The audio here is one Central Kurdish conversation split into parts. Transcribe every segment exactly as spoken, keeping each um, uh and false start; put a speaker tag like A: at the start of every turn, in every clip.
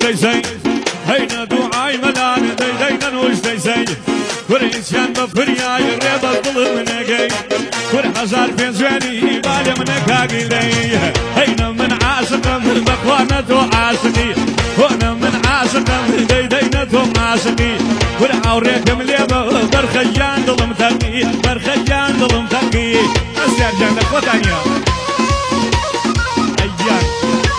A: ديزين هينا دعاي ملان ديدين وش ديزين وريشان بفريا يريب الظلم نقي ور هزار في زواني بالي من كاقلي هينا من عاشق من بخوانة عاشقي وانا من عاشق من ديدينة عاشقي ور عوريكم ليبا برخيان ظلم ثقي برخيان ظلم ثقي اسير جنك وطانيا ايان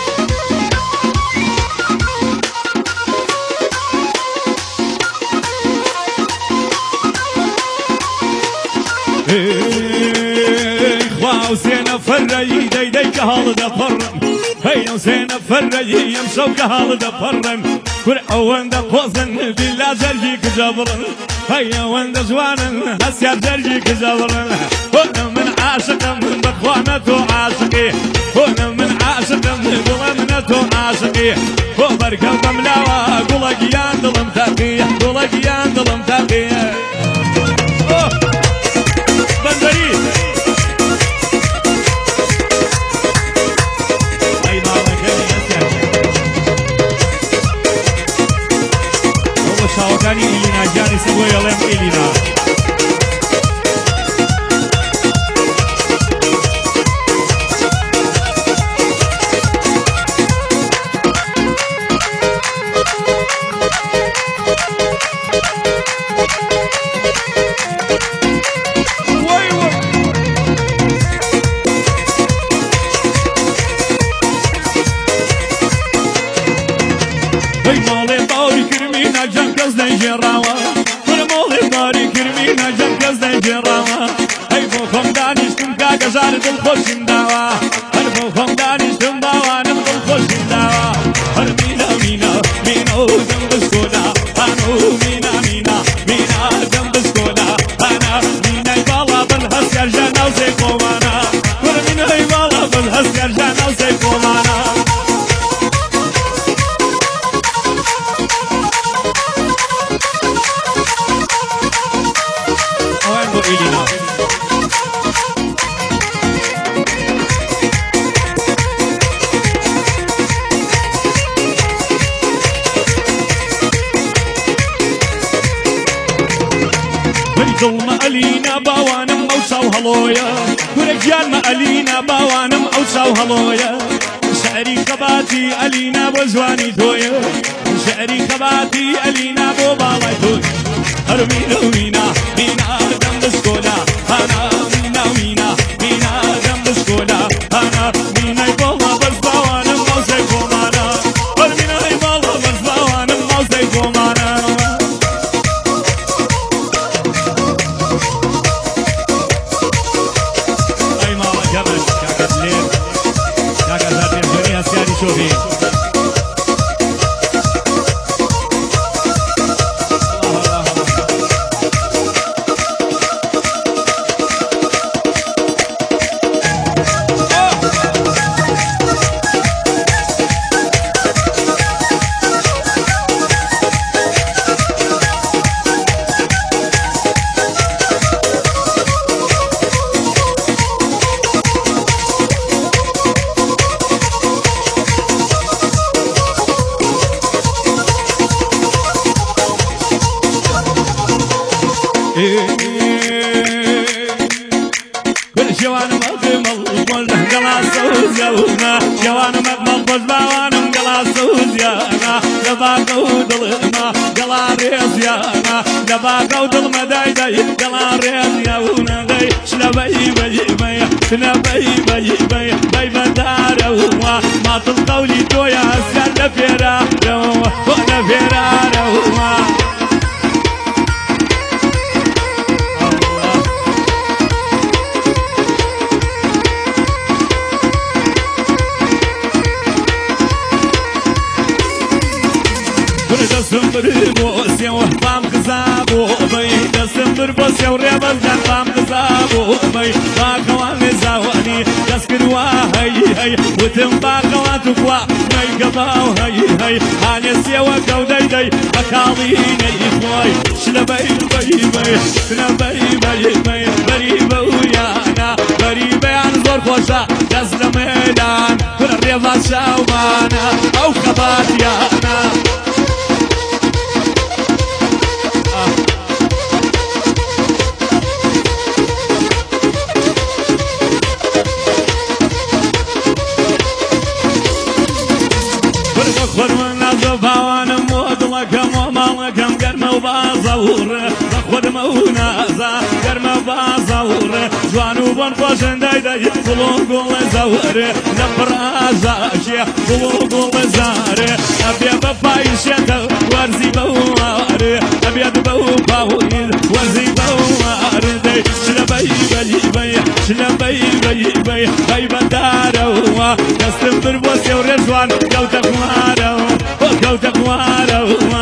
A: وسينا فري دي دي كهال دفرن هينا وسينا فري يمشو كهال دفرن كل اوان دقوزن بلا زرجيك جبرن هينا وان دزوانن هسيا زرجيك جبرن هنا من عاشق من بخوانة عاشقي هنا من عاشق من ظلمنة عاشقي وبركب ملاوى قولك يا ظلم تقي قولك يا ظلم تقي بندري شاوكاني إلينا جاني سبوي يلم إلينا زارد الخوش داوا هربو خم دانشتم باوانم الخوش داوا هر مینا مینا مینا دم بسکونا انو مینا مینا مینا دم بسکونا انا مینا بالا بالهس يرجعنا وزي قومانا هر مینا بالا بالهس يرجعنا وزي قومانا وين بو إلينا ظلم ألينا باوانم أوساو هلويا ورجال ما ألينا باوانم أوساو هلويا شعري خباتي ألينا بوزواني تويا شعري خباتي ألينا بو بالاي توي هرمينا ومينا مينا دم بسكونا أنا مينا ومينا مينا دم بسكونا أنا مينا يبالا بس باوانم أوساي فومانا هرمينا يبالا بس باوانم أوساي فومانا شوفي كل شوان مقمل قلنا قلاصوز يا ونا شوان مقمل بس باوانم قلاصوز يا انا لباقو دلما قلا ريز يا انا لباقو دلما داي داي قلا ريز يا ونا داي شلبي بي بي شلبي بي بي بي بدار وما ما تلقولي تويا سال فيرا وانا فيرا وما دستم بربوسي وحطام قزابو بي دستم بربوسي وريبز جنبام قزابو بي باقوان زاواني دسكروا هاي هاي وتم باقوان تقوى مي قباو هاي هاي هاني سيوا قودي دي بكاليني إخوي شلبي بي بي شلبي بي بي بريبا ويانا بريبا عن زور خوشا دست ميدان كل الرياضة شاومانا أو خبات يانا مەکەم گەرمە و بازەوڕ بە خۆدمە و نازا گەرمە بازەوڕ جوان و بۆن خۆشن دەیدەی گوڵ و گوڵە زەورێ لە پڕازاشێ گوڵ و گوڵە زارێ ئەبێ بە پایشێتە وەرزی بە وارێ ئەبێت بە و باویر وەرزی بە واردەی شلەبەی بەی بەی شلەبەی بەی بەی بەی بەدارەوە دەستم بر بۆ سێورێ جوان کەوتە خوارەوە کەوتە خوارەوە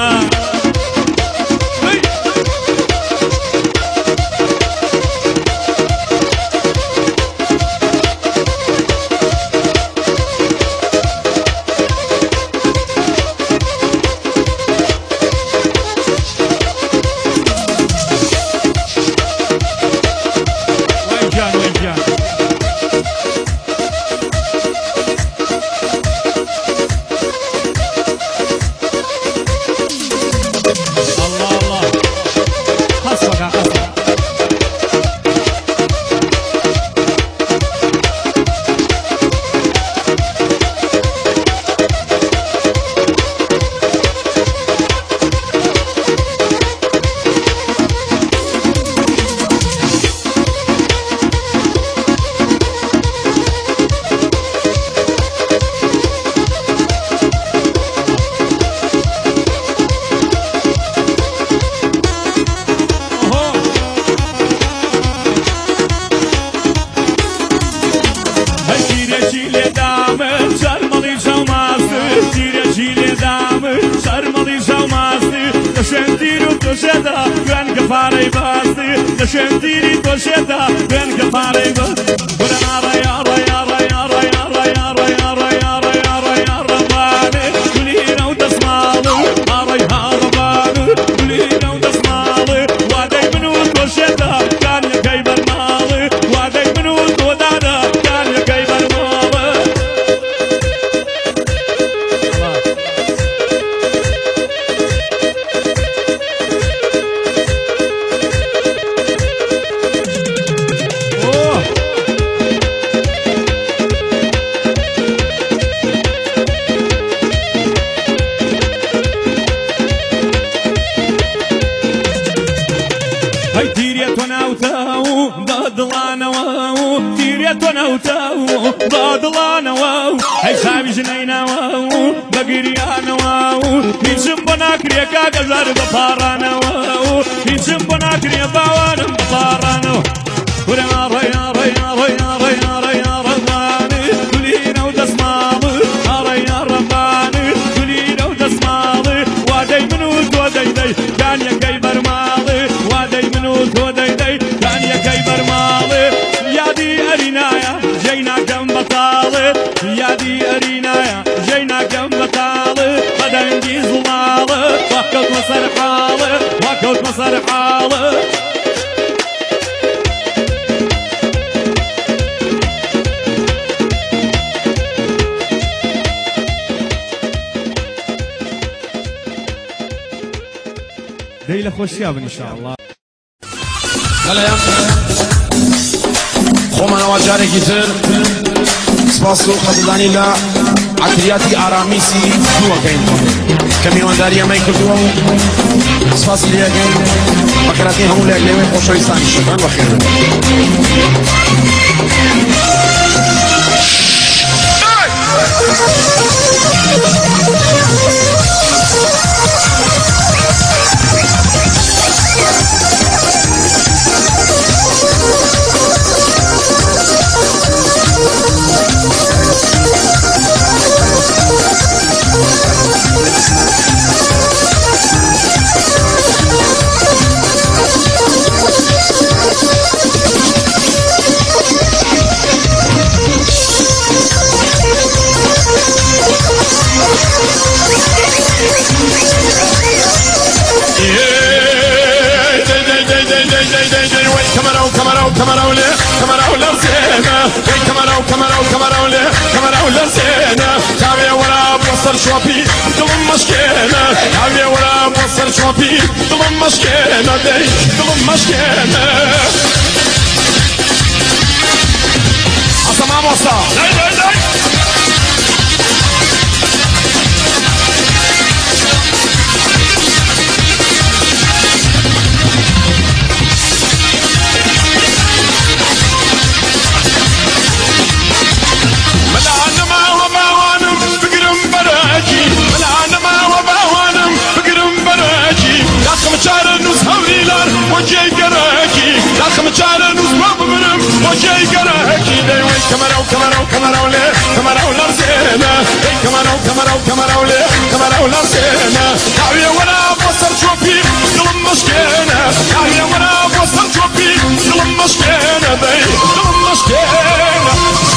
A: Gwen gefaarij basti, de shentiri to sheda, gwen gefaarij basti. Gwen ara ara ara ara ara ara ara ara ara ara bane, guli nou tasmalu, ara ara bane, guli nou tasmalu. Wadai menu to sheda, kan je keiber male, wadai menu to dada, kan je keiber male. ضادلانا واو هاي صاحبي جنينا واو بقريانا واو هنشم بناكريا كاكزار بفارانا واو هنشم بناكريا باوانا بفارانا ورنا ريا ريا ريا ريا ريا رباني كلينا ودسمالي ريا رباني كلينا ودسمالي وادي منوت ودي دي كان يا كيبر مالي وادي منوت ودي دي كان يا كيبر مالي يا دي أرينايا جينا كم بطالت يا دي أرينايا جينا كم بطالت بدن دي زلالت وكوت مصر حالت وكوت مصر حالت ديلة خوشيابن إن شاء الله
B: هلا يا خومن واجاري كتير سپاسو خدمتانی لا عطریاتی آرامیسی دوا کن کمیوانداری ما کردو سپاس لیا کن بکراتی همون لیا کن خوشایستانی شکران بخیر كاميرا ولا كاميرا ولا زينة كاميرا وكاميرا وكاميرا ولا كاميرا ولا زينة كاميرا ولا بوصل شوابي ضمن مشكلة كاميرا ولا بوصل شوابي ضمن مشكلة دي ضمن مشكلة عصام عموصة لا لا لا كمروا كمروا كمروا ليه كمروا لرزينا كمروا كمروا كمروا ليه كمروا لرزينا تعالي وانا بوصل شوفي ظلم مشكينا تعالي وانا بوصل شوفي ظلم مشكينا بي ظلم مشكينا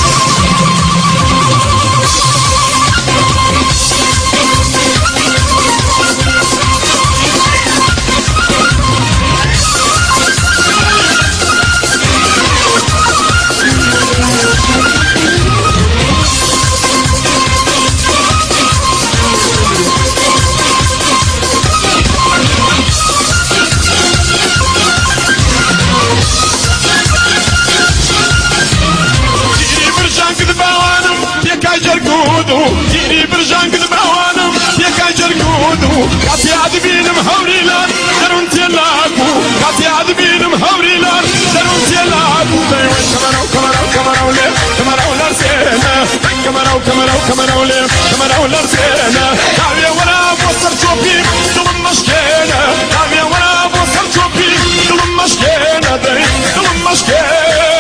B: جيني برجان قد بوانم يا كاجر قودو كاتي عذبين مهوري لان درون تيلاكو كاتي عذبين مهوري لان درون تيلاكو كمرو كمرو كمرو ليه كمرو لرزينا كمرو كمرو كمرو ليه كمرو لرزينا كاوية وانا بوصل شوبي ظلم مشكينا كاوية وانا بوصل شوبي ظلم مشكينا دي ظلم مشكينا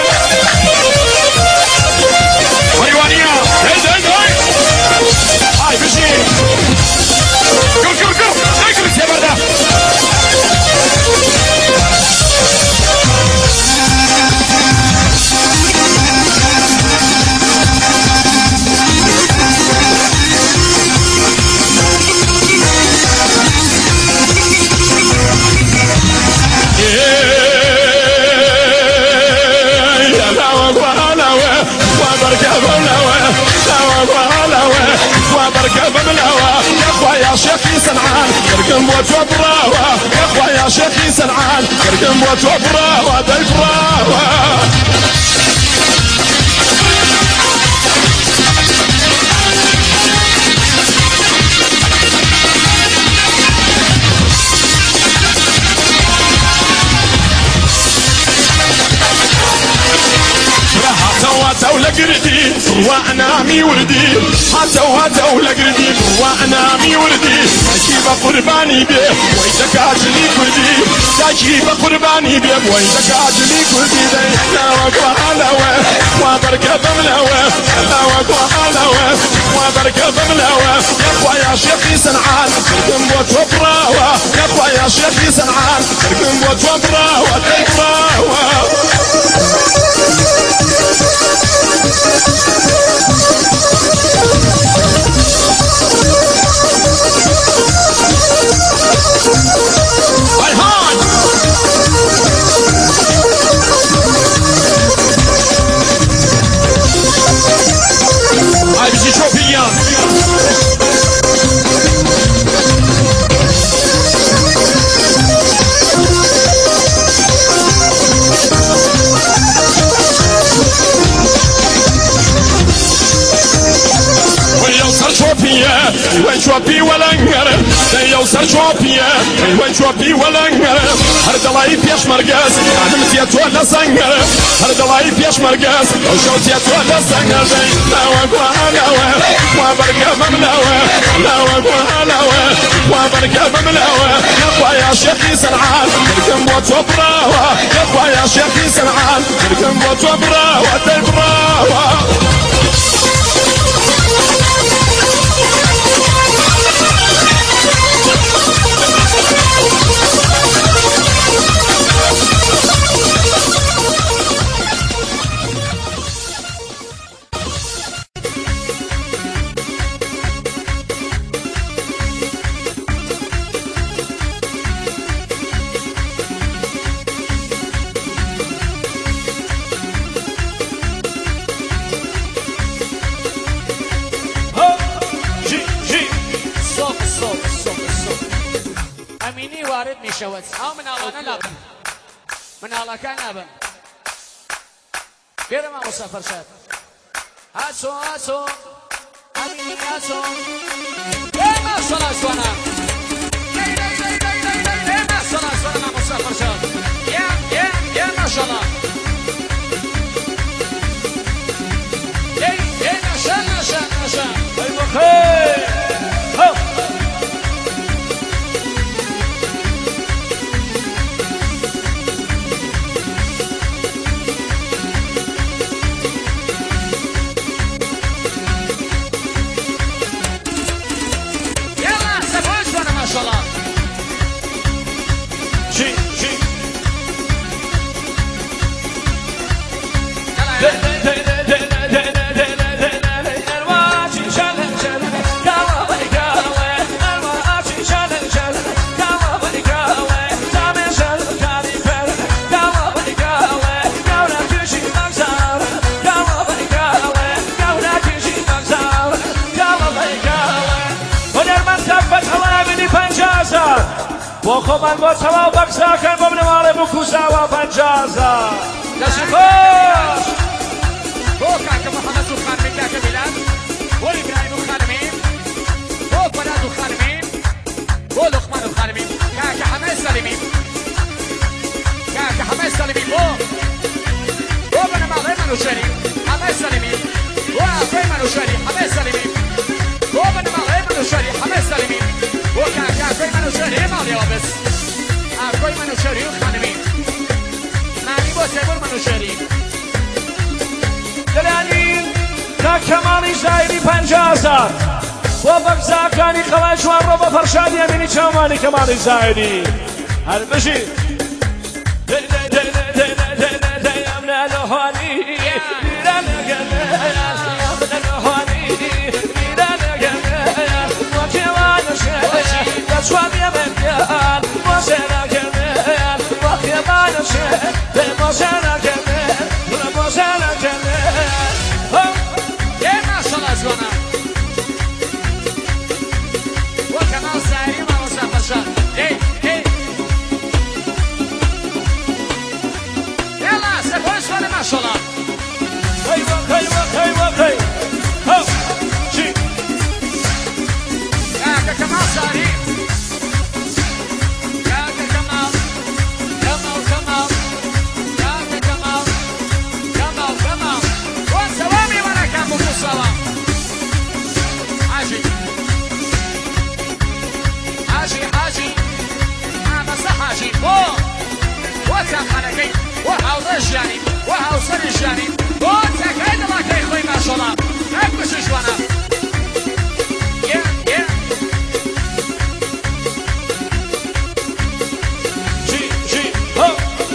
B: ويوانيا هاي هاي هاي هاي بشي كر كر كر اجلس يا برده يا شيخي سنعان كركم بوتو براوة يا اخوة يا شيخي سنعان كركم بوتو براوة داي براوة هاتوا لقردي وانا مي وردي هاتوا هاتوا لقردي وانا مي وردي تجيب قرباني بيه ويدك اجلي كردي تجيب قرباني بيه ويدك اجلي كردي لا وقوى هلاوة وبركة بملاوة لا وقوى هلاوة وبركة بملاوة يا اخوة يا شيخي سنعان كركم بوت وبراوة يا اخوة يا شيخي سنعان كركم بوت وبراوة براوة هاي بيجي شوفيان شوفيا وين شوفي ولا نقر يوصل شوفيا وين شوفي ولا نقر هرد الله يفيش مرقاس انا متيت ولا سنقر هرد الله يفيش مرقاس وشوتيت ولا سنقر لا وقوى هلاوة وبرقة مملاوة لا وقوى هلاوة وبرقة مملاوة يا اخوة يا شيخي سنعان كركم بوت وبراوة يا اخوة يا شيخي سنعان كركم بوت وبراوة دي براوة وارد میشود ها من الله نلابم من الله کن نبم بیرم مسافر شد هاتو هاتو امینی هاتو بیرم صلاة کنم بیرم صلاة کنم مسافر شد یا یا یا ماشاءالله ای ای نشان نشان نشان ای بخیر ها
A: وخو من با تمام بکسا کن بابن ماله بکوزا و پنجازا دستی خوش
C: بو کاکا محمد خانمی کاکا میلاد بو ابراهیم خانمی بو فلاد خانمی بو لقمان خانمی کاکا حمد سلیمی کاکا حمد سلیمی بو بو بن ماله منو شری حمد سلیمی بو افری منو شری حمد سلیمی بو بن ماله منو شری حمد سلیمی بو کاکا افری منو شری مالی آبس افری منو شری خانمی معنی با سبور منو شری
A: دلانی تا کمالی زایری پنجازا و بگزاکانی خواهشوان رو با فرشادی امینی چمانی کمالی زایری هر بشی دی دی دی دی دی دی دی دی امن لحانی میرن گله امن لحانی میرن گله و کمانشه دشوانی میان ماشنا گله و کمانشه ماشنا گله ماشنا گله
C: کنم و کمال سعری و مصطفی شاد ای ای یلا سپاس کنه ماشاءالله
A: هی و هی و هی و هی ها چی
C: یا کمال سعری یا کمال کمال کمال یا کمال کمال کمال و سلامی و نکم و سلام حاجي حاجي حاجي عمسة حاجي بو وتخلقي وحوضش يعني وحوصلش يعني بو تكيد الله كي خوي ما شاء الله نبكش شوانا يا يا
A: جي جي هو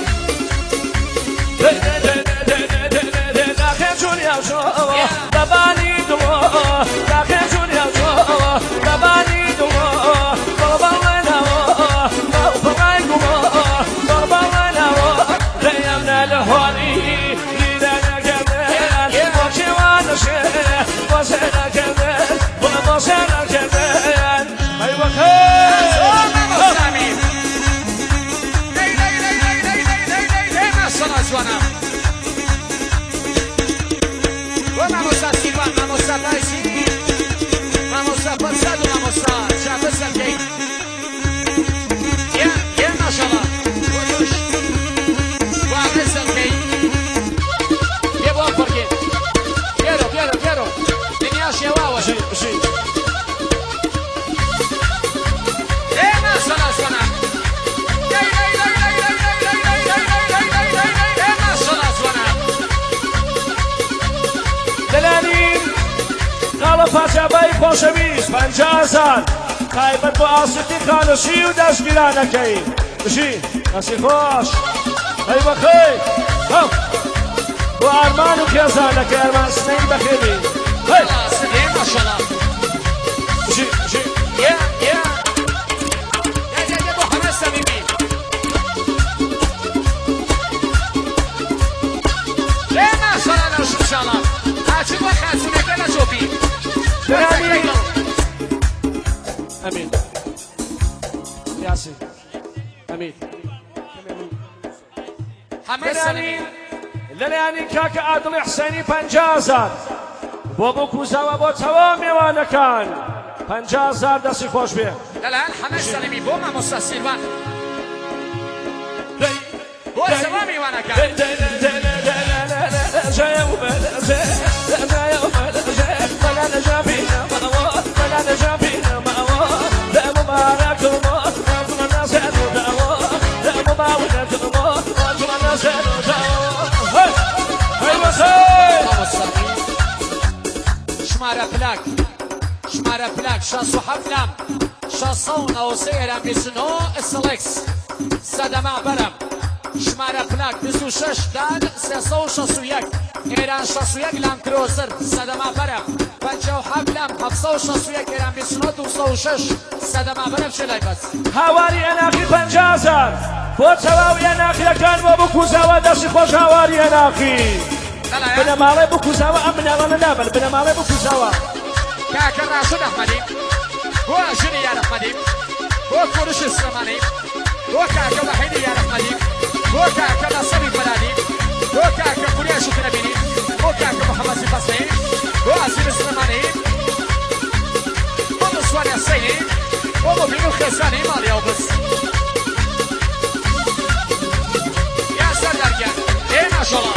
A: دي دي دي دي دي دي دي داخل جونيا وشوا دباني دو داخل جونيا وشوا دباني دو بابا وانا بابا يقوم بابا وانا ديامنا لهوني لينا كمان وشي وانا شيء وشينا كمان وشينا كمان ايوه خير
C: Suana. Vamos a silbar, vamos a bailar, vamos a pasar, vamos a ya pasar que ya ya maşallah. Vuruş. Vamos a que ya voy porque quiero quiero quiero tenía llevado
A: sí sí
C: eh maşallah suana.
A: دلانی قال پاچابای خوشویست پنجاه هزار تایبت با آسیتی خانشی و دستگیرانه کی بشی نسی خوش ای بخیر هم و ارمانو که ازانه که ارمان سنی بخیری هی
C: سنی ماشالله
A: بشی بشی
C: یا یا یا یا یا با همه سمیمی یا ماشالله نوش انشالله هرچی با خزونه که نجوبی
A: دلانی امین یاسین امین
C: همه سلیمی
A: دلانی کاک عادل حسینی پنجاه هزار بۆ بکوزەوە بۆ تەواو میوانەکان پەنجاه هزار دەستی خۆش بێ
C: دەلان هەمە سەلیمی بۆ مامۆستا سیلڤان بۆ تەواو میوانەکان شمارە پلاک شمارە پلاک شەست و حەفت لام شەست و نەوە سێ لام بیست و نۆ ئس ئەل ئێکس سەدەما بەرەم شمارە پلاک بیست و شەش دان سێسە و شەست و یەک ئێران شەست و یەک لام کرۆسەر سەدەما بەرە پەنجا و حەوت لام هەفسە و شەست و یەک ئێران بیست و نۆ و سە و شەش سەدەما بەرە بچێ لای بەس
D: هاواری ئەناقی پەنجا هەزار بۆ تەواو ئێناقیەکان بۆ بکوزەوە دەستی خۆش هاواری ئەناقی بنەماڵێ بکوزەوە ئەم مناڵانە نابن بنەماڵێ بکوزەوە
C: کاکە ڕاشد ئەحمەدی بۆ ژنی یار ئەحمەدی بۆ کوڕشی سلێمانی بۆ کاکە وەحیدی یار ئەحمەدی بۆ کاکە نەسەری فەرانی بۆ کاکە کوریاشی ترەبینی بۆ کاکە محەممەدی فەسەی بۆ ئازیری سلێمانی بۆ مسواری ئەسەینی بۆ مۆبین و خێزانی ماڵیاو بس یا سەردەرگیان ئێ ماشەڵڵا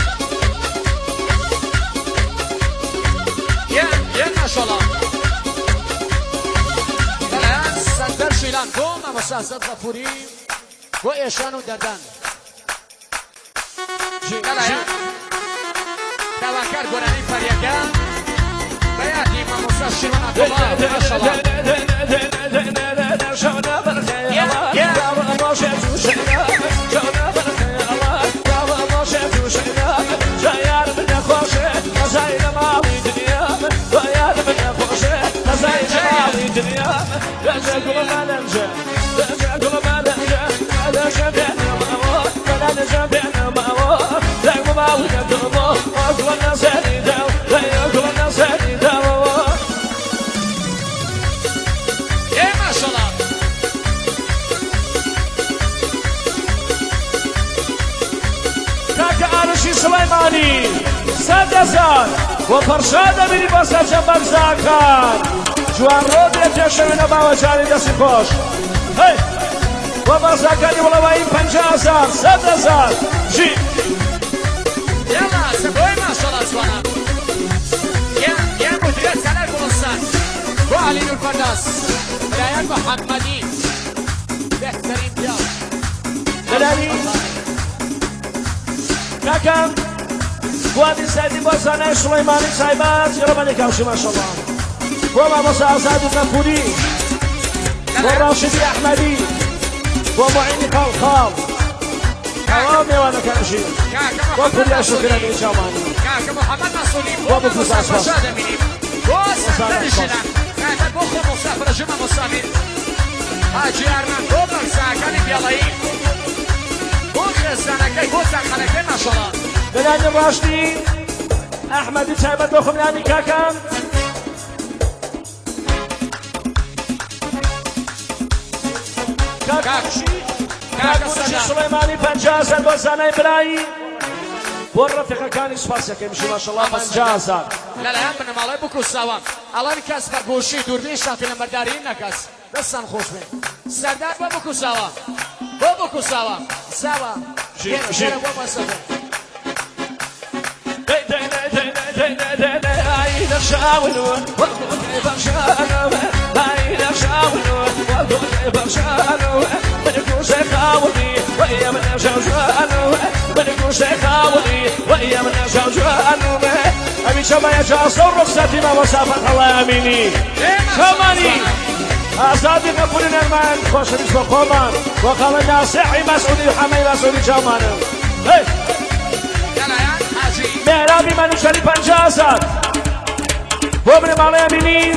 C: یا یا ماشەڵڵا بەلایەن سەندەر شیلان بۆ مامۆستا سەد غەفوری بۆ ئێشان و دەردان بەلایەن داواکار گۆرانی فەریەکە بەیادی مامۆستا شیرۆن عەبدوڵڵا ماشەڵڵا
D: سليماني سادزان وفرشاد بني بسر جنبك زاكان جوان رود يتشمن باوجاني دسي خوش هي وبرزاكاني ولوين پنجازان سادزان جي
C: يلا سبوي ما شاء الله سوانا يا يا مدير سنة كولوسان بو علي نور فرداس رايان محمدي بهترين ديال
D: دلالي كاكام بوادي سيدي بوزاني سليماني سايبات يرماني كاوشي ما شاء الله وما مصا أسعد النفوري وراشدي أحمدي ومعيني خالخال حرامي وانا كاوشي وكل يا شكرا من شاماني
C: كاكا محمد مسؤولي
D: وابو فساس
C: وشادميني وسندر الشنان كاكا بوخو مسافر جمع مصامين حاجي أرمان دوبر ساكاني بيالي زنكي بوسع خلكي ما شاء الله
D: بلاني الراشدي أحمد تايبت بخم يعني كاكام كاكوشي كاكوشي سليماني بنجازة بوزاني براي والرفقة كان يسفاسك يمشي ما شاء الله بنجازة
C: لا لا هم من مالي بكو سوا الان كاس بربوشي دوربين شافي لمردارين نكاس دستان خوش بين سردار بابكو سوا بابكو سوا سوا
D: شي شي باين شاولون والقلب شانو باين شاولون والقلب شانو بنكون شخاولي ويا من شاولو بنكون شخاولي ويا من شاولو أبي شما يجا صور رخصتي ما وصفت الله أميني شماني أزادي نقولنا المان خوش بسم خومان وقال الناصحي مسؤولي حمي مسؤولي جمانو هي مهرابي منو شري پنجازات وابن مالي أميني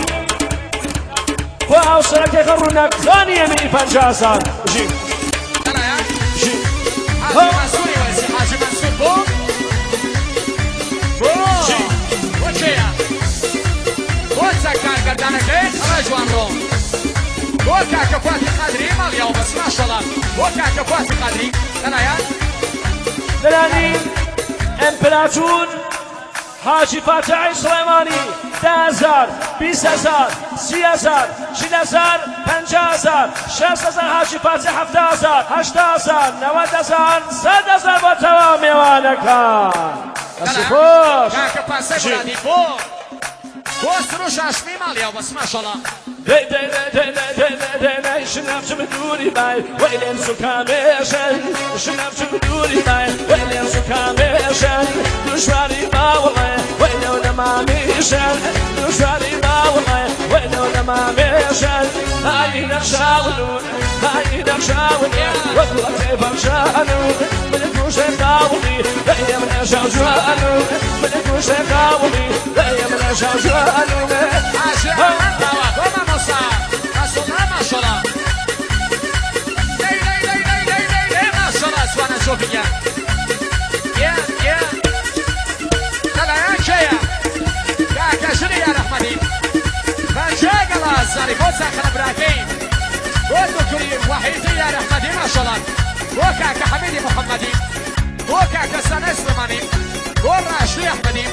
D: وأوصلك يخرونك ثاني أميني پنجازات جي جي
C: حاجي منصوري وزي حاجي منصور بو بو وچيا وچكار گردانك خلا جوان روم وكا كفاتي قدري ماليا وبس ما شاء الله وكا كفاتي قدري انا يا
D: دلاني امبراطور حاجي فاتح سليماني ده هزار بیست هزار سی هزار شید هزار پنجاه هزار شصت هزار حاجی فاتح هفته هزار هشت هزار نود هزار صد هزار با تمام میوانکان دستی خوش
C: کاکا پاسه برادی بو بو سروش هاشمی مالیا بس ما شاء الله
D: دی دی دی دی دی دی دی شنف چه بدونی بای ویلین سکان بشن شنف چه بدونی بای ویلین سکان بشن دشواری ما والله ویلو نما میشن دشواری ما والله ویلو نما ما بيشان هاي نخشاونون هاي نخشاونون وقوة فرشانون من كوش قاومي هيا من شوشانون من كوش قاومي هيا من شوشانون
C: عاشق وما مصا رسولنا ما شاء الله لي لي لي لي لي لي لي ما شاء الله اسوانا شوفيا يا يا لا لا يا شيا كاكا شنو يا رحمتي فانشاق الله الزاري بوسا خلبراكين بوتو كريم وحيدي يا رحمتي ما شاء الله وكاكا حميدي محمدي وكاكا سنة سليماني والراشدي احمدي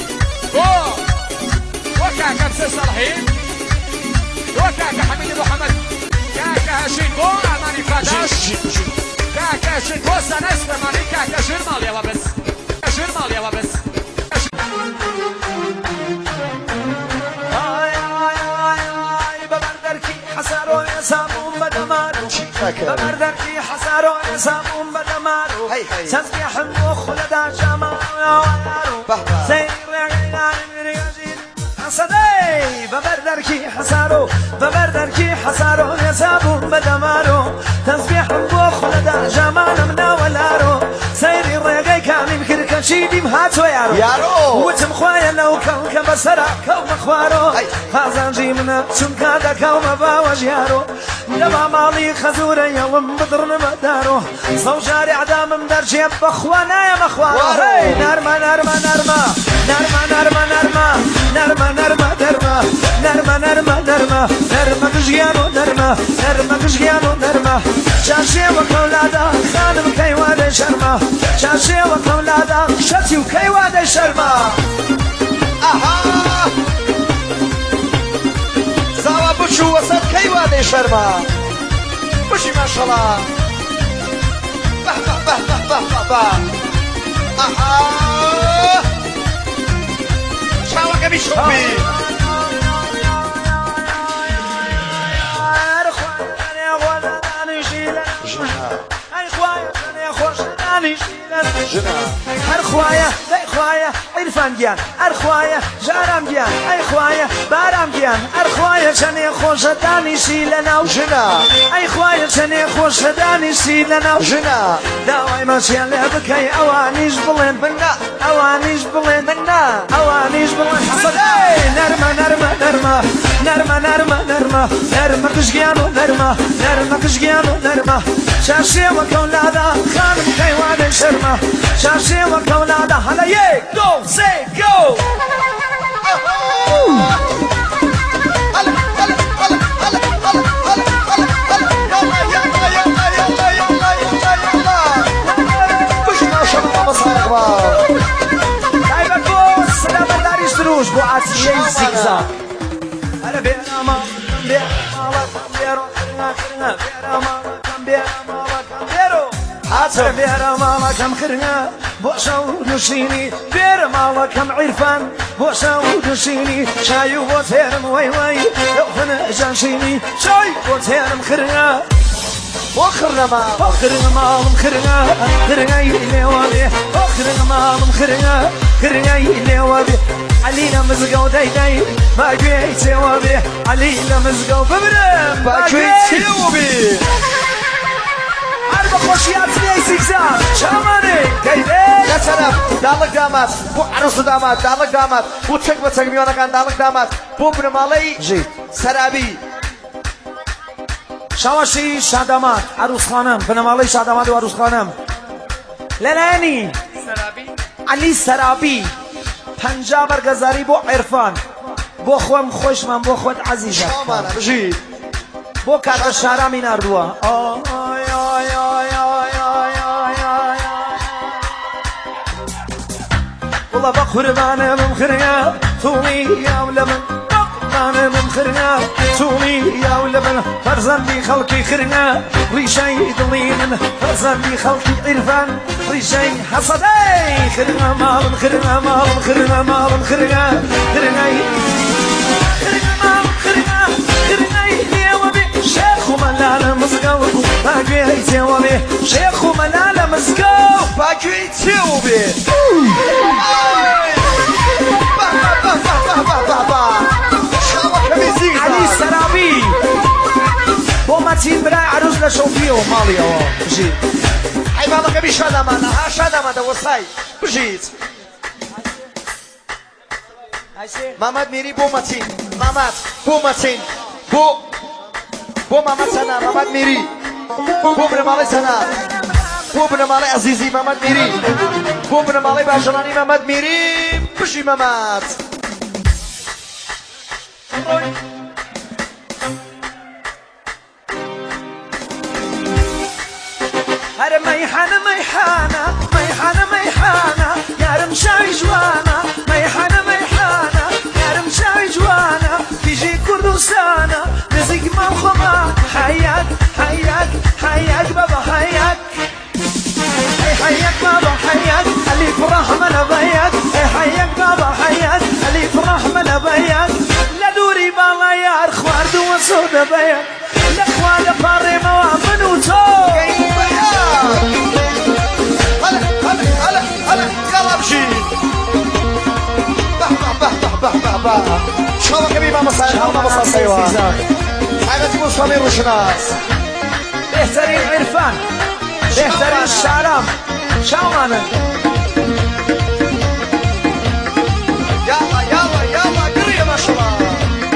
C: وكاكا مسير صالحين وكاكا حميدي محمد كاكا هاشين بو اماني فاداش كاكا هاشين بو سنة سليماني كاكا شير مالي وبس شير مالي وبس
D: ببردركي حسارو يسامون بدمارو تسبيح المخ لدى جماعو سير غيران مريجين حسدي ببردركي حسارو ببردركي حسارو يسامون بدمارو تسبيح المخ لدى جماعنا مناولارو سيري الرقاي كان يمكن كشيدي مهاتو يارو يارو وتم خوايا لو كون كبسرع كون خوارو هذا جيمنا شنكا دا كون باوج يارو لما مالي خزورة يوم بدرن مدارو صوجاري عدام مدرجي بخوانا يا مخوارو هاي نرمى نرمى نرمى نرمى نرمى نرمى نرمى نرمى نرمى نرمى نرمى نرمى نرمى بجيانو نرمى نرمى بجيانو نرمى شاشي وكولادا خانم كيوان شرمى شاشي وكولادا شتي وكيوان شرمى
E: اها زاوا بوشو وسط كيوان شرمى بوشي ما شاء الله به به به به به به اها شاوكا بيشوبي
D: أرخوايا أي خوايا عرفان جيان أرخوايا جارم جيان أي خوايا بارم جيان أرخوايا شني خوش داني شيلنا
E: وجنا
D: أي خوايا شني خوش داني شيلنا
E: وجنا
D: داوي ماشي على بكي أوانيش بلين
E: بنا
D: أوانيش بلين
E: بنا
D: أوانيش بلين حصل نرمى نرمى نرمى نرمى نرمى نرمى نرمى كشجيانو نرمى نرمى كشجيانو نرمى شاشي وكولادا خانم كيوان شرمى شاشي وكولادا هلا يي جو سي جو روش بو عاتية زيكزاك أنا بيرا ما كم بيرا ما كم بيرو خرنا خرنا بيرا ما كم بيرا ما كم بيرو حاتر بيرا ما كم خرنا بوشاو نشيني بيرا ما كم عرفان بوشاو نشيني شايو بوتيرم وي وي يوفنا جانشيني شاي بوتيرم خرنا
E: وخرنا ما
D: وخرنا ما خرنا خرنا يلي وابي وخرنا ما خرنا خرنا يلي وابي علينا مزقو داي داي ما جيت وابي علينا مزقو ببرم
E: ما جيت وابي
D: أربع خوشيات لي زيكزاك شاماني كيدي
E: يا سلام دالك دامات بو عروس دامات دالك دامات بو تشك بتشك ميونا كان دالك دامات بو برمالي
D: جيت
E: سرابي
D: شواشي شادامات عروس خانم بنمالي شادامات وعروس خانم للاني
C: سرابي
D: علي سرابي پنجا برگزاری بو عرفان بو خوام خوش من بو خود عزیزم
E: شامانا بجید
D: بو کات شارمی نردوا آی آی آی آی آی آی والله بقربان ممخرنا تومي يا ولمن بقربان ممخرنا تومي يا ولمن فرزن لي خلقي خرنا ريشي ضلين فرزن لي خلقي عرفان ريشي حصدي خرنا مال خرنا مال خرنا مال خرنا خرنا خرنا مال خرنا خرنا يا وبي شيخ ملال مزقو باقي توبي شيخ ملال مزقو
E: باقي توبي با با با با با با با
D: علي
E: لە شەوفیەوە ماڵیەوە بژیت ئەی ماڵەکەمی شادامانە ها شادامانە وەسای بژیت مامەد میری بۆ مەچین مامەد بۆ مەچین بۆ بۆ مامەد سەنا مامەد میری بۆ بنەماڵەی سەنا بۆ بنەماڵەی عەزیزی مامەد میری بۆ بنەماڵەی باژەڵانی مامەد میری بژی مەمەد
D: هەرە مەیحانە مەیحانە مەیحانە مەیحانە یارم شاوی جوانە مەیحانە مەیحانە یارم شاوی جوانە کیژی کوردستانە نزیک ماڵ خۆمان حەیاک حەیاک حەیاک بەبە حەیاک ئەی حەیاک بابە حەیاک ئەلیف ڕەحمە لەبەیاک ئەی حەیاک بابە حەیاک ئەلیف ڕەحمە لەبەیاک لە دووری باڵا یار خواردووە سۆدە بەیاک لە خوا لە پاڕێمەوە من و تۆ
E: هلا هلا هلا هلا يلا بشي به به به به به به شو كبي ما مصاير ما مصاير سيوان هذا تقول صمير وشناس
D: بهترین عرفان بهترین شعرام شاوانه
E: يلا يلا يلا قريه ما شاء الله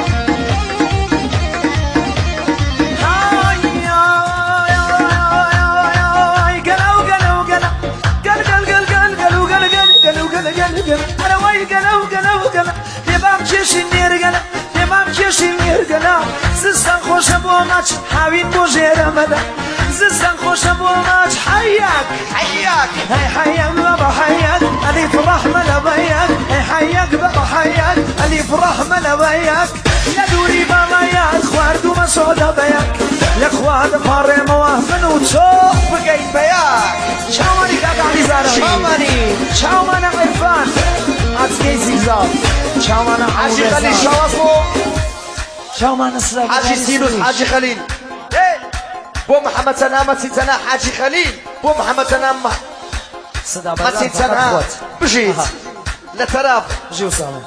D: أنا ويا قلا وقلا وقلا يبام كيشي نير قلا يبام كيشي نير قلا زستان خوش أبو ماتش حاوين بوجير مدا زستان خوش أبو ماتش حياك
E: حياك
D: هاي حياك بابا حياك أليف رحمة لبياك هاي حياك بابا حياك أليف رحمة لبياك يا دوري بابا يا خوارد وما سودا بياك يا خوارد فاري موافن وتشوف
E: بقيت بياك
D: شاواني كاكا عزاري
E: شاواني
D: شاواني عرفان عزيزي زيزاب شاواني
E: حاجي خليل شوافو
D: شاواني سلام
E: حاجي سينوس حاجي خليل بو محمد سنام متين سنام حاجي خليل بو محمد سنام متين سنام بجيت لتراف
D: بجي وسامي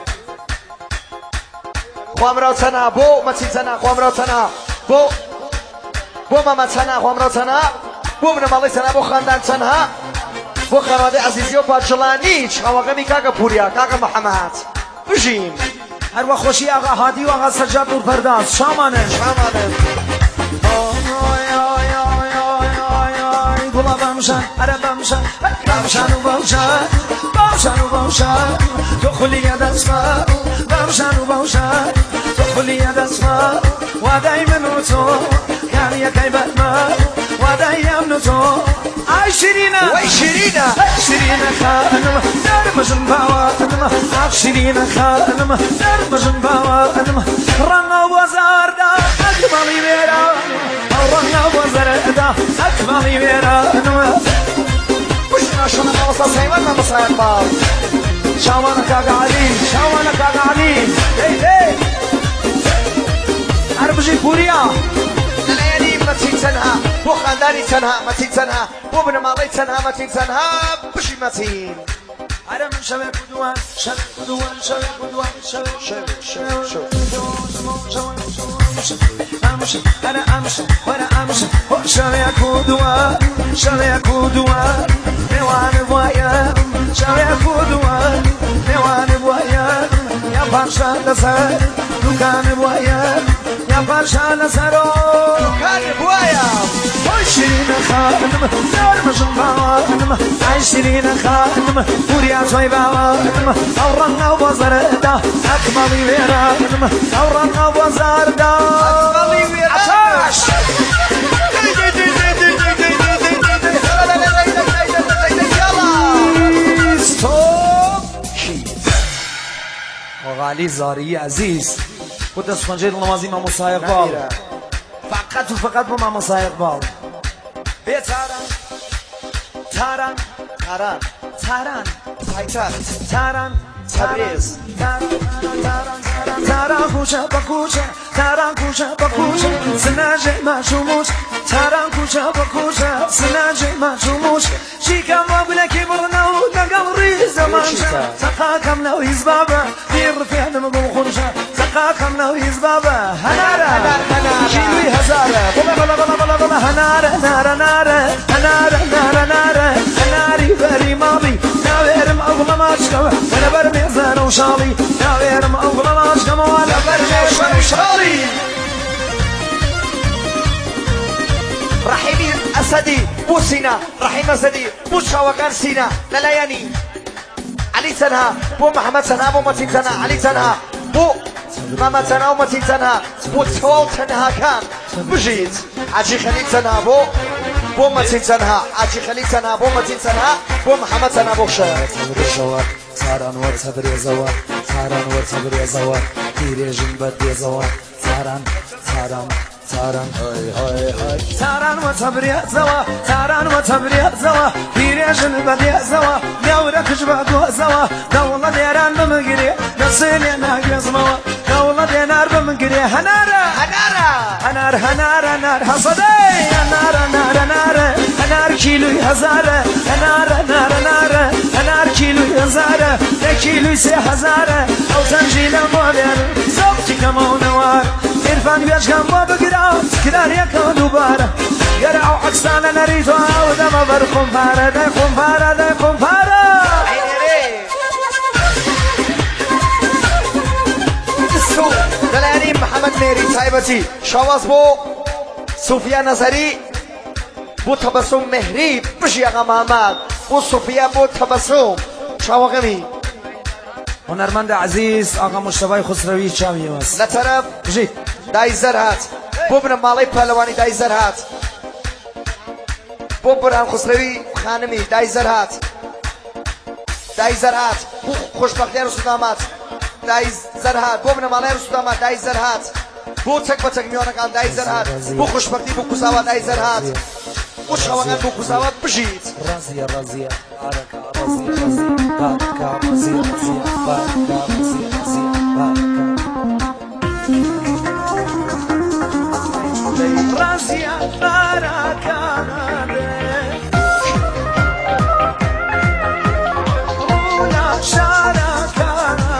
E: خوامراو سنام بو متين سنام خوامراو سنام بو بو محمد سنام خوامراو سنام بو من مالي سنام بو خاندان سنام بو خانواده عزیزی و پادشلانی چاوغمی کاکا پوریا کاکا محمد بجیم
D: هر وقت خوشی آقا هادی و آقا سجاد نور پرداز شامانه
E: شامانه
D: گلا بامشان اره بامشان بامشان و بامشان بامشان و بامشان تو خلی دست ما بامشان و بامشان تو خلی دست ما و دایما تو کاری یکی بد ما و دایم تو آی شیرینه
E: وای شیرینه
D: شیرینه خانم در مجن باوانم آخ شیرینه خانم در مجن باوانم رنگ و زار دا اکمالی میرا رنگ و زار دا اکمالی میرا
E: وش نشون ما وصل سيمان ما مصايب بال
D: شاوانا كاكا علي شاوانا كاكا علي هي هي عربجي بوريا
E: الليالي ما تنسنها بو خانداني تنها ما تنسنها بو ابن ماضي تنها ما تنسنها بشي متين
D: أنا من شباب بدوان شباب بدوان شباب بدوان شباب شباب شباب أمشي أنا أمشي وأنا أمشي شباب بدوان شباب بدوان نوان بوايا شباب بدوان نوان بوايا يا باشا لسر دكان بوايا يا باشا لسر
E: دكان بوايا
D: عشرين خانم دار مجن باوانم عشرين خانم وريا شوي باوانم أورنا وبزر دا أكملي ويرانم أورنا وبزر دا
E: أكملي ويرانم عطاش
D: وغالي زاري عزيز كنت اسفنجير نمازي مع مصايق بال فقط وفقط مع مصايق بال بيا تاران تاران
E: تاران
D: تاران
E: پایتخت
D: تاران
E: تبریز
D: تاران تاران کوچه با کوچه تاران کوچه با کوچه سناجه مشوموش تاران کوچه با کوچه سناجه مشوموش شیکم و بلکی برنو نقل ریز مانشه تقاکم لو یزبابه دیر رفیعنم بلخونشه تقاکم لو یزبابه هناره
E: هناره
D: کیلوی هزاره بلا بلا بلا بلا والله هنارة نارة نارة هنارة نارة نارة هناري بري ماضي ناويرم أغلى ما أشكم ولا برمي زان وشالي ناويرم أغلى ما أشكم ولا برمي زان وشالي
E: رحيمي أسدي بو سينا رحيم أسدي بو شاوكان سينا للياني علي سنها بو محمد سنها بو متين سنها علي سنها بو ماما سنها ومتين سنها بو توال سنها كان بجيت عجي خليل سنها بو بو متين سنها عجي خليل سنها بو متين سنها بو محمد سنها بو شهر
D: ساران ور صبر يا زوار ساران ور صبر يا زوار تيريجن بدي زوار ساران ساران ساران هاي هاي هاي ساران وصبر يا زوا ساران وصبر يا زوا تيريجن بدي زوا دورك جبعت زوا دولة ديران بمقري نصيني ناقص موا دولة دينار بمقري هنارة
E: هنارة
D: هنار هنار هنار حصدي هنار هنار هنار هنار كيلو هزارة هنار هنار هنار هنار كيلو هزارة كيلو سي هزارة أو تنجيل موبيل صوتي كمان نوار إرفان بيشكم بقرا كدار يكون دوبارة يرعو عكسانا نريدو عودة ما برخم فارة دايقم فارة دايقم فارة
E: السوق دلاني محمد ميري صاحبتي شواز بو صوفيا نظري بو تبسم مهري بشي اغا محمد بو صوفيا بو تبسم شواغمي
D: هنرمند عزيز آقا مصطفى خسروی چاوی واس
E: لطرف
D: جيت
E: دای زر هات بو بن ماڵی پەلەوانی دای زەر هات بۆ بورهان خسروی خانمی دای زەر هات دای زەر هات بۆ خۆشبەختیار و سودامات دای زەر هات بۆ بنە ماڵای و سودامات دای زەر هات بۆ چەک بە چەک میوانەکان دای زەر هات بۆ خۆشبەختی بۆ کوساوات دای زەر هات بۆ شەوەکان بۆ کوساوات بژیت
D: رازية رازية باركة رازية رازية باركة رازية رازية باركة رازية رازية باركة رازية باركة رونا شاركة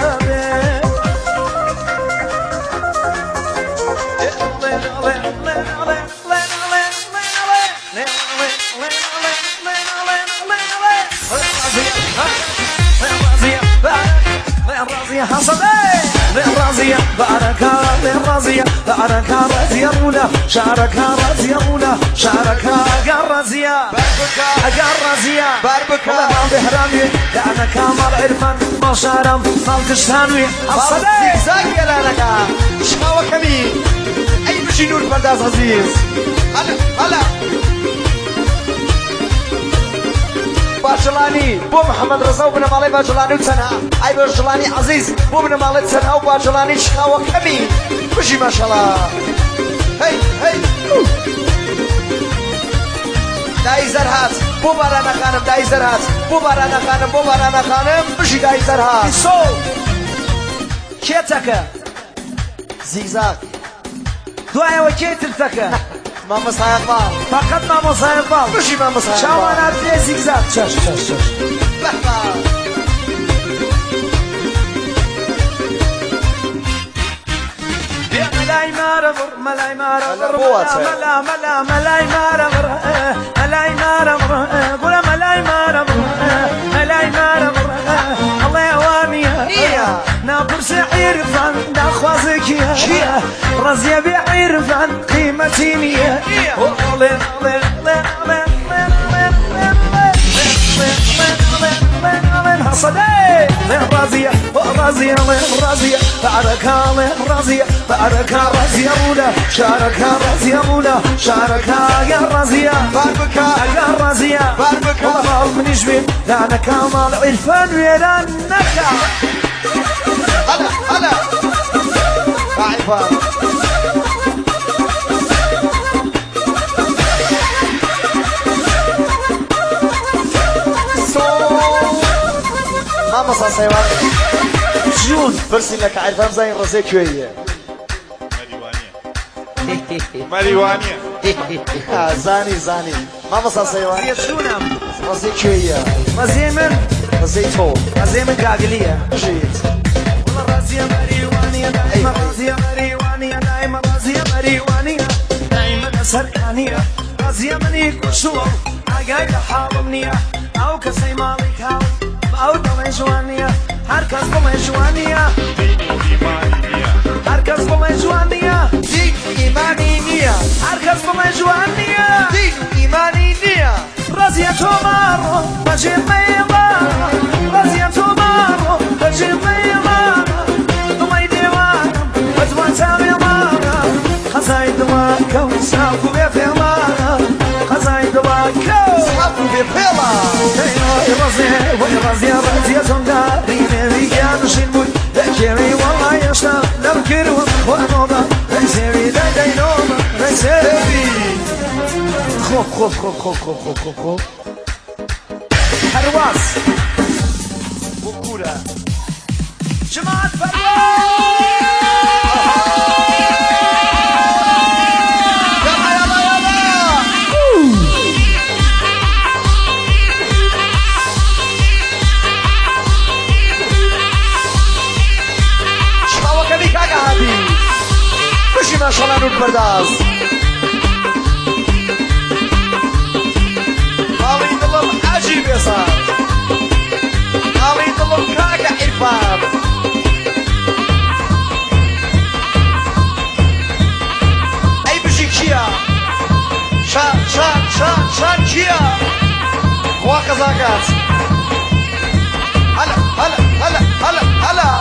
D: رازية حصدي رازية باركة رازية باركة رازية رولا شاركة رازية رولا شاركة قال رازية
E: باربكة
D: قال رازية
E: باربكة
D: والله ما بهرامي لأنا كامل عرفان ما شارم ما كشتانوي حصدي
E: زاكي لانكا شخاوة كمين أي بشي نور برداز عزيز هلا هلا باجلاني بو محمد رضا وبن مالي باجلاني وتنها اي باجلاني عزيز بو بن مالي تنها وباجلاني شخاوة كمين بشي ما شاء الله هي هي داي زرهات بو بارانا خانم داي زرهات بو بارانا خانم بو بارانا خانم بشي داي زرهات
D: سو كيتك
E: زيزاك
D: دعاء وكيتك
E: ماما صايقبال
D: فقط ما مصايبال
E: بشي ماما صايقبال
D: شاوانا في زيكزاك شاش شاش شاش
E: بحبا
D: ملاي مارمر ملاي مارمر
E: بواتي.
D: ملا ملا ملاي مارمر ملاي مارمر قول ملاي مارمر ملاي مارمر الله يوامي
E: نية.
D: نابر سعير فان داخوازك يا رزية بعير فان قيمتي مية ولين ولين ولين حصدي لين رازية رازية لين رازية باركة لين رازية باركة رازية مولا شاركة رازية مولا شاركة يا رازية
E: باربكة
D: يا رازية
E: باربكة
D: والله من يجبين لا أنا كامل عرفان ويرا النكا
E: هلا هلا عيفان ماما صاصيوان
D: جون
E: برسي لك عرفان زين رزيك شوية
B: ماريوانيا
E: زاني زاني ماما صاصيوان
D: يسونم
E: رزيك شوية
D: مزيمن
E: رزيتو
D: مزيمن قاقلية
E: جيت
D: والله رازية مريوانية دايما رازية مريوانية دايما رازية مريوانية دايما سەرکانیە ڕازیە منی کوشووە ئاگای لە حاڵم نییە ئەو کەسەی ماڵی کاو ئەو دەڵێ جوان نییە هەر کەس بڵێ جوان نییە هەر کەس بڵێ جوان نییە
E: دین و ئیمانی نییە
D: هەر کەس بڵێ جوان نییە
E: دین و ئیمانی نییە
D: ڕازیە تۆ ماڕۆ بەجێ مێڵە ڕازیە تۆ ماڕۆ بەجێ مێڵە دڵی دێوانم بە جوان چاوێڵانە خەزای دڵاکە و ساف و بێ پێڵانە خەزای دڵاکە و
E: ساف و بێ پێڵە
D: ڕازێ وەی ڕازیە ڕازیە تۆمدا ڕینێوی گیانشین بووی دەکێوی وەڵا هێشتا لەم کردوە وانۆدا ڕێسێوی دەدەینۆمە ڕێسێوی خۆ خۆ خۆ خۆ خۆ خۆ خۆ خۆ هەرواز بۆ کوورە جماعەت
E: ماشاءالله نور پرداز ماڵی دڵم حاجی بێسان ماڵی دڵم کاکە عیرفان ئەی بژی کیە شان شان شان شان کیە خوا قەزاکات هەلا هەلا هەلا هەلا هەلا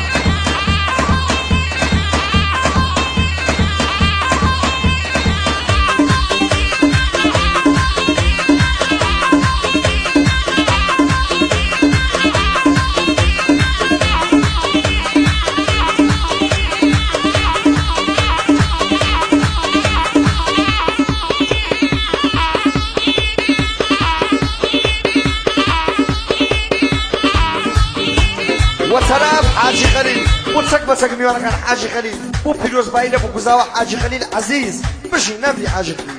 E: وتراب حاجي خليل وتسك بسك ميوانا كان حاجي خليل وبيروز بايلة وكوزاوا حاجي خليل عزيز بشي نبي حاجي خليل